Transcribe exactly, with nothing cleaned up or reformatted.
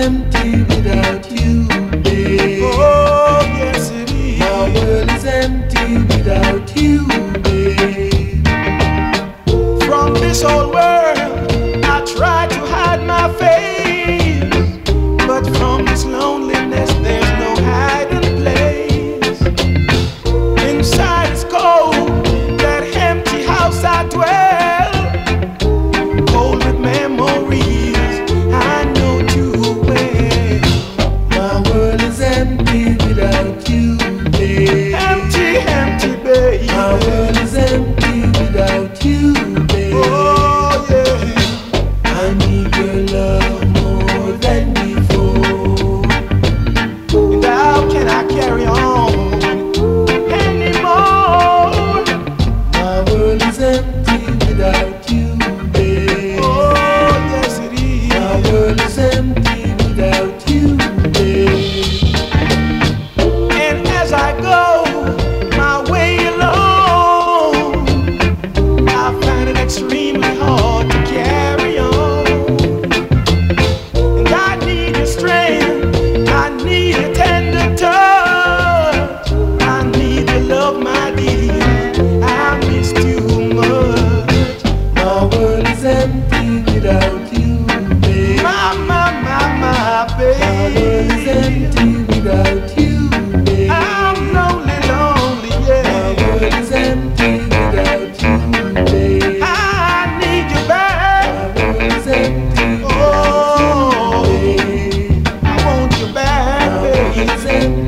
empty without you, babe. Oh, yes it is. My world is empty without you, babe. From this old world, I try to hide my face, but from this loneliness, there's no hiding place. Inside is cold, that empty house I dwell, cold with memories I know too well. My world is empty without you, babe. Empty, empty, baby. My world is empty without you, babe. Oh, yeah. I need your love more than before. And how can I carry on anymore? My world is empty without you, babe. Oh, yes it is. My world is empty without you, babe. And as I go my way alone, I find it extremely hard to carry on. And I need your strength, I need a tender touch, I need your love, my dear, I miss too much. My world is empty without you, babe. My, my, my, my, My world is baby. empty without you, babe. I'm lonely, lonely, My yeah. world is empty without you, babe. I need you back. My world is empty Oh, without you, babe. I want you back, My world baby. is empty